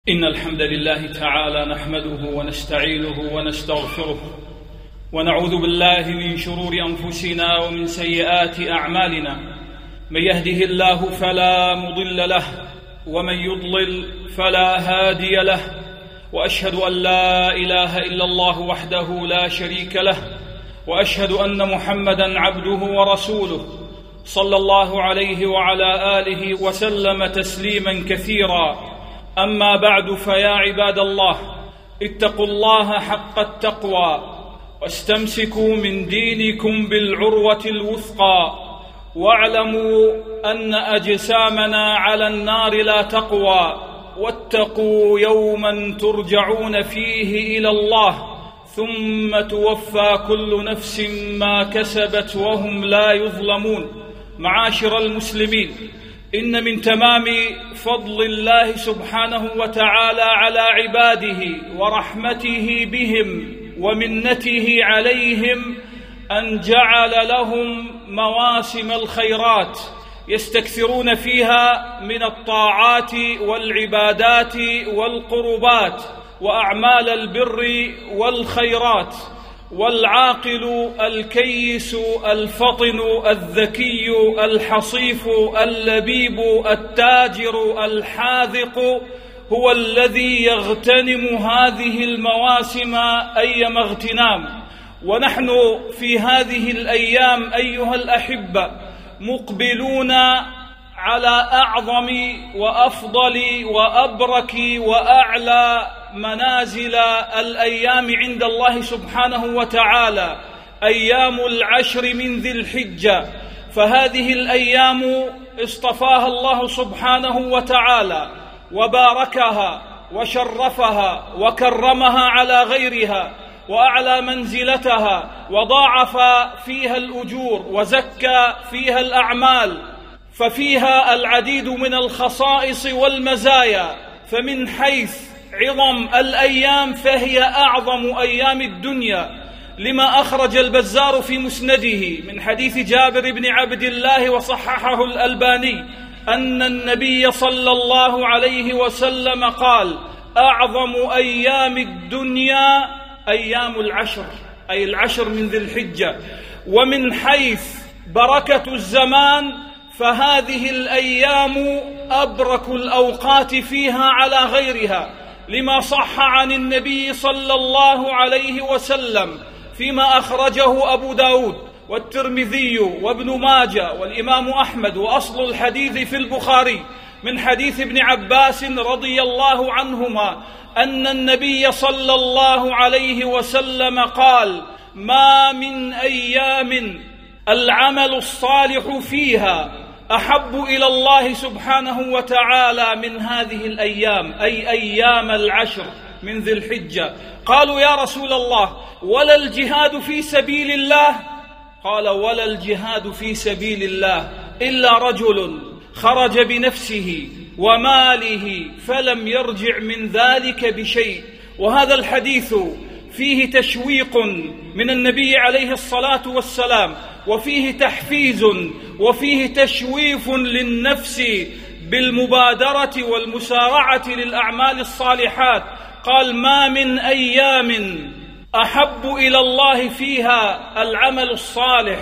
إن الحمد لله تعالى نحمده ونستعينه ونستغفره ونعوذ بالله من شرور أنفسنا ومن سيئات أعمالنا. من يهده الله فلا مضل له ومن يضلل فلا هادي له، وأشهد أن لا إله إلا الله وحده لا شريك له، وأشهد أن محمدًا عبده ورسوله صلى الله عليه وعلى آله وسلم تسليمًا كثيرًا. أما بعد، فيا عباد الله، اتقوا الله حق التقوى واستمسكوا من دينكم بالعروة الوثقى، واعلموا أن أجسامنا على النار لا تقوى، واتقوا يوما ترجعون فيه إلى الله ثم توفى كل نفس ما كسبت وهم لا يظلمون. معاشر المسلمين، إن من تمام فضل الله سبحانه وتعالى على عباده ورحمته بهم ومنته عليهم أن جعل لهم مواسم الخيرات يستكثرون فيها من الطاعات والعبادات والقربات وأعمال البر والخيرات. والعاقل الكيس الفطن الذكي الحصيف اللبيب التاجر الحاذق هو الذي يغتنم هذه المواسم أيما اغتنام. ونحن في هذه الأيام أيها الأحبة مقبلون على أعظم وأفضل وأبرك وأعلى منازل الأيام عند الله سبحانه وتعالى، أيام العشر من ذي الحجة. فهذه الأيام اصطفاها الله سبحانه وتعالى وباركها وشرفها وكرمها على غيرها وأعلى منزلتها، وضاعف فيها الأجور وزكى فيها الأعمال، ففيها العديد من الخصائص والمزايا. فمن حيث عظم الأيام فهي أعظم أيام الدنيا، لما أخرج البزار في مسنده من حديث جابر بن عبد الله وصححه الألباني أن النبي صلى الله عليه وسلم قال: أعظم أيام الدنيا أيام العشر، أي العشر من ذي الحجة. ومن حيث بركة الزمان فهذه الأيام أبرك الأوقات فيها على غيرها، لما صح عن النبي صلى الله عليه وسلم فيما أخرجه أبو داود والترمذي وابن ماجه والإمام أحمد، وأصل الحديث في البخاري من حديث ابن عباس رضي الله عنهما أن النبي صلى الله عليه وسلم قال: ما من أيام العمل الصالح فيها أحب إلى الله سبحانه وتعالى من هذه الأيام، أي أيام العشر من ذي الحجة. قالوا: يا رسول الله، ولا الجهاد في سبيل الله؟ قال: ولا الجهاد في سبيل الله إلا رجل خرج بنفسه وماله فلم يرجع من ذلك بشيء. وهذا الحديث فيه تشويق من النبي عليه الصلاة والسلام، وفيه تحفيز وفيه تشويف للنفس بالمبادرة والمسارعة للأعمال الصالحات. قال: ما من أيام أحب إلى الله فيها العمل الصالح،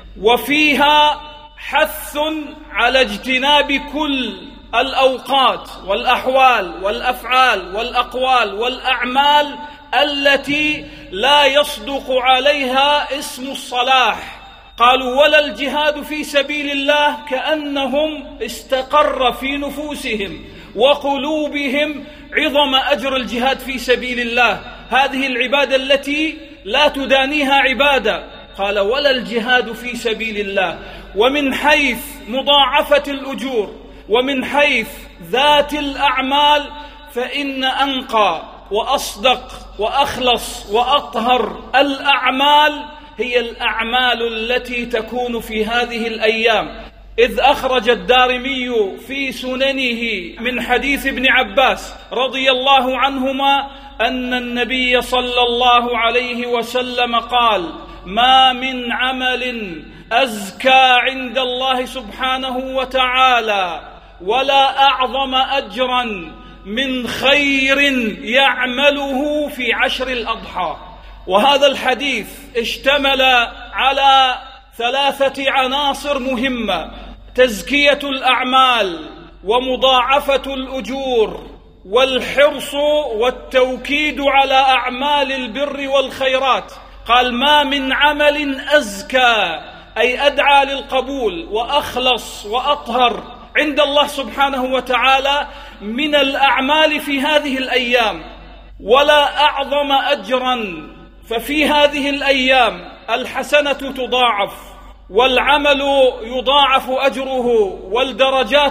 وفيها حث على اجتناب كل الأوقات والأحوال والأفعال والأقوال والأعمال التي لا يصدق عليها اسم الصلاح. قالوا: ولا الجهاد في سبيل الله، كأنهم استقر في نفوسهم وقلوبهم عظم أجر الجهاد في سبيل الله، هذه العبادة التي لا تدانيها عبادة. قال: ولا الجهاد في سبيل الله. ومن حيث مضاعفة الأجور ومن حيث ذات الأعمال فإن أنقى وأصدق وأخلص وأطهر الأعمال هي الأعمال التي تكون في هذه الأيام. إذ أخرج الدارمي في سننه من حديث ابن عباس رضي الله عنهما أن النبي صلى الله عليه وسلم قال: ما من عمل أزكى عند الله سبحانه وتعالى ولا أعظم أجرا من خير يعمله في 10 الأضحى. وهذا الحديث اشتمل على 3 عناصر مهمة: تزكية الأعمال، ومضاعفة الأجور، والحرص والتوكيد على أعمال البر والخيرات. قال: ما من عمل أزكى، أي أدعى للقبول وأخلص وأطهر عند الله سبحانه وتعالى من الأعمال في هذه الأيام، ولا أعظم أجرا. ففي هذه الأيام الحسنة تضاعف، والعمل يضاعف أجره، والدرجات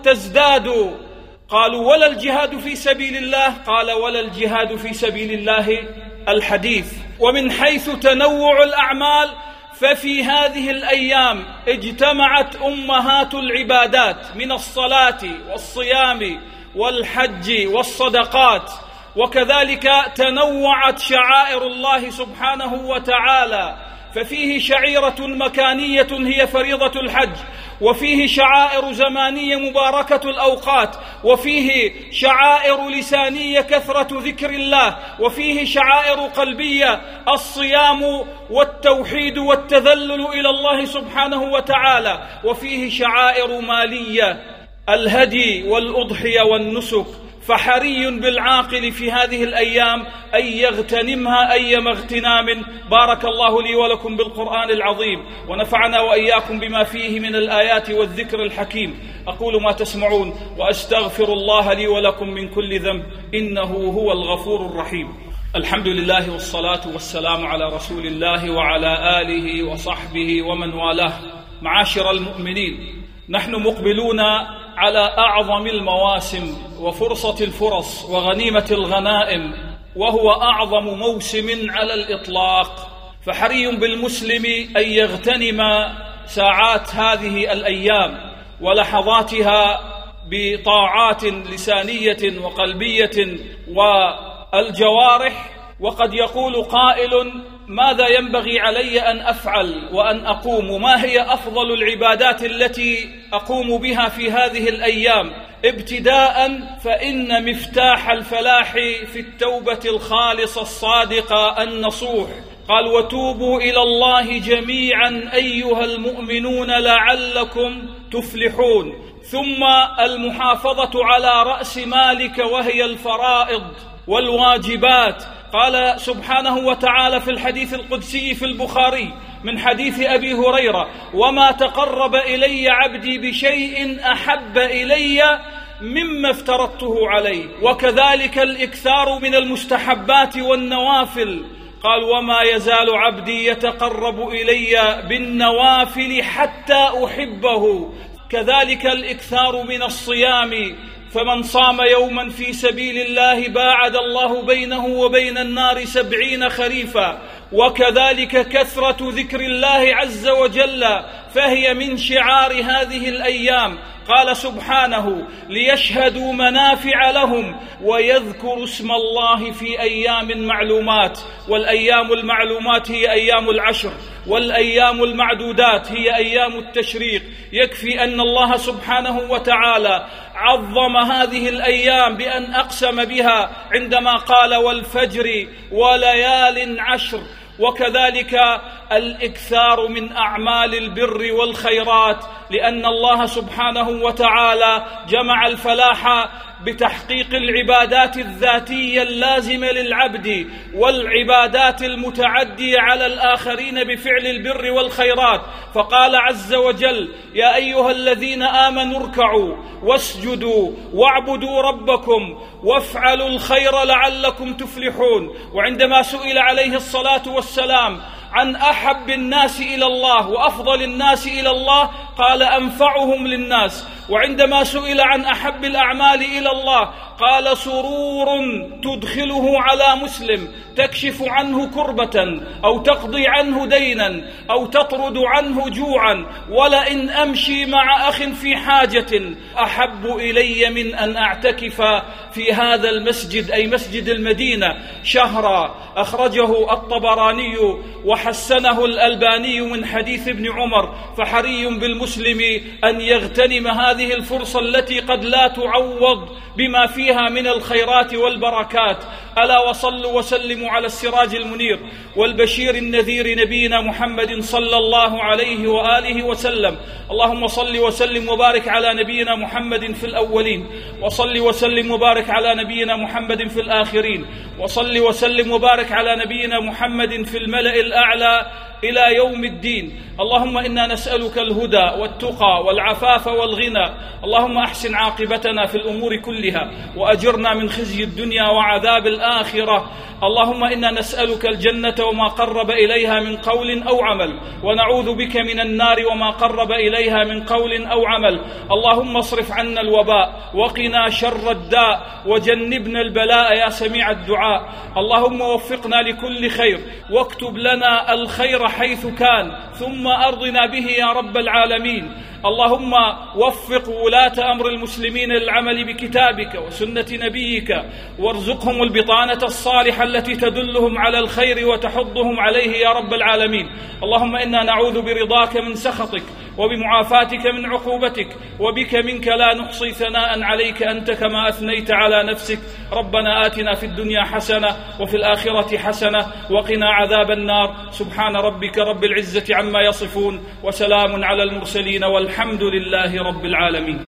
تزداد. قالوا: ولا الجهاد في سبيل الله؟ قال: ولا الجهاد في سبيل الله الحديث. ومن حيث تنوع الأعمال، ففي هذه الأيام اجتمعت أمهات العبادات من الصلاة والصيام والحج والصدقات، وكذلك تنوعت شعائر الله سبحانه وتعالى، ففيه شعيرة مكانية هي فريضة الحج، وفيه شعائر زمانية مباركة الأوقات، وفيه شعائر لسانية كثرة ذكر الله، وفيه شعائر قلبية الصيام والتوحيد والتذلل إلى الله سبحانه وتعالى، وفيه شعائر مالية الهدي والأضحية والنسك. فحري بالعاقل في هذه الأيام أن يغتنمها أيما اغتنام. بارك الله لي ولكم بالقرآن العظيم، ونفعنا وإياكم بما فيه من الآيات والذكر الحكيم. أقول ما تسمعون، وأستغفر الله لي ولكم من كل ذنب، إنه هو الغفور الرحيم. الحمد لله والصلاة والسلام على رسول الله وعلى آله وصحبه ومن والاه. معاشر المؤمنين، نحن مقبلون على أعظم المواسم وفرصة الفرص وغنيمة الغنائم، وهو أعظم موسم على الإطلاق. فحري بالمسلم أن يغتنم ساعات هذه الأيام ولحظاتها بطاعات لسانية وقلبية والجوارح. وقد يقول قائل: ماذا ينبغي علي أن أفعل وأن أقوم؟ ما هي أفضل العبادات التي أقوم بها في هذه الأيام؟ ابتداء، فإن مفتاح الفلاح في التوبة الخالصة الصادقة النصوح. قال: وتوبوا إلى الله جميعا أيها المؤمنون لعلكم تفلحون. ثم المحافظة على رأس مالك، وهي الفرائض والواجبات. قال سبحانه وتعالى في الحديث القدسي في البخاري من حديث أبي هريرة: وما تقرب إلي عبدي بشيء أحب إلي مما افترضته عليه. وكذلك الإكثار من المستحبات والنوافل. قال: وما يزال عبدي يتقرب إلي بالنوافل حتى أحبه. كذلك الإكثار من الصيام، فمن صام يوما في سبيل الله باعد الله بينه وبين النار 70 خريفا. وكذلك كثرة ذكر الله عز وجل، فهي من شعار هذه الأيام. قال سبحانه: ليشهدوا منافع لهم ويذكروا اسم الله في أيام معلومات. والأيام المعلومات هي أيام العشر، والأيام المعدودات هي أيام التشريق. يكفي أن الله سبحانه وتعالى عظم هذه الأيام بأن أقسم بها عندما قال: والفجر وليال عشر. وكذلك الإكثار من أعمال البر والخيرات، لأن الله سبحانه وتعالى جمع الفلاح بتحقيق العبادات الذاتية اللازمة للعبد، والعبادات المتعدية على الآخرين بفعل البر والخيرات. فقال عز وجل: يا أيها الذين آمنوا اركعوا واسجدوا واعبدوا ربكم وافعلوا الخير لعلكم تفلحون. وعندما سئل عليه الصلاة والسلام عن أحب الناس إلى الله وأفضل الناس إلى الله، قال: أنفعهم للناس. وعندما سئل عن أحب الأعمال إلى الله، قال: سرور تدخله على مسلم تكشف عنه كربة، أو تقضي عنه دينا، أو تطرد عنه جوعا، ولئن أمشي مع أخ في حاجة أحب إلي من أن أعتكف في هذا المسجد، أي مسجد المدينة، شهرا. أخرجه الطبراني وحسنه الألباني من حديث ابن عمر. فحري بالمسلم أن يغتنم هذه هذه الفرصة التي قد لا تعوض بما فيها من الخيرات والبركات. ألا وصلوا وسلموا على السراج المنير والبشير النذير نبينا محمد صلى الله عليه وآله وسلم. اللهم صل وسلم وبارك على نبينا محمد في الأولين، وصل وسلم وبارك على نبينا محمد في الآخرين، وصل وسلم وبارك على نبينا محمد في الملأ الأعلى إلى يوم الدين. اللهم إنا نسألك الهدى والتقى والعفاف والغنى. اللهم أحسن عاقبتنا في الأمور كلها وأجرنا من خزي الدنيا وعذاب الآخرة. اللهم إنا نسألك الجنة وما قرب إليها من قول أو عمل، ونعوذ بك من النار وما قرب إليها من قول أو عمل. اللهم اصرف عنا الوباء وقنا شر الداء وجنبنا البلاء يا سميع الدعاء. اللهم وفقنا لكل خير واكتب لنا الخير حيث كان، ثم أرضنا به يا رب العالمين. اللهم وفق ولاة أمر المسلمين للعمل بكتابك وسنة نبيك، وارزقهم البطانة الصالحة التي تدلهم على الخير وتحضهم عليه يا رب العالمين. اللهم إنا نعوذ برضاك من سخطك وبمعافاتك من عقوبتك، وبك منك لا نحصي ثناء عليك أنت كما أثنيت على نفسك. ربنا آتنا في الدنيا حسنة وفي الآخرة حسنة وقنا عذاب النار. سبحان ربك رب العزة عما يصفون، وسلام على المرسلين، والحمد لله رب العالمين.